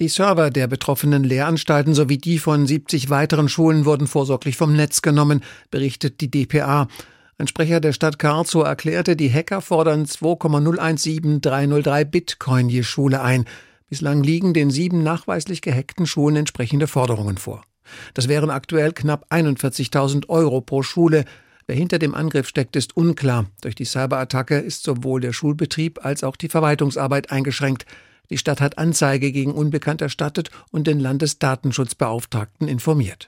Die Server der betroffenen Lehranstalten sowie die von 70 weiteren Schulen wurden vorsorglich vom Netz genommen, berichtet die dpa. Ein Sprecher der Stadt Karlsruhe erklärte, die Hacker fordern 2,017303 Bitcoin je Schule ein. Bislang liegen den 7 nachweislich gehackten Schulen entsprechende Forderungen vor. Das wären aktuell knapp 41.000 € pro Schule. Wer hinter dem Angriff steckt, ist unklar. Durch die Cyberattacke ist sowohl der Schulbetrieb als auch die Verwaltungsarbeit eingeschränkt. Die Stadt hat Anzeige gegen Unbekannt erstattet und den Landesdatenschutzbeauftragten informiert.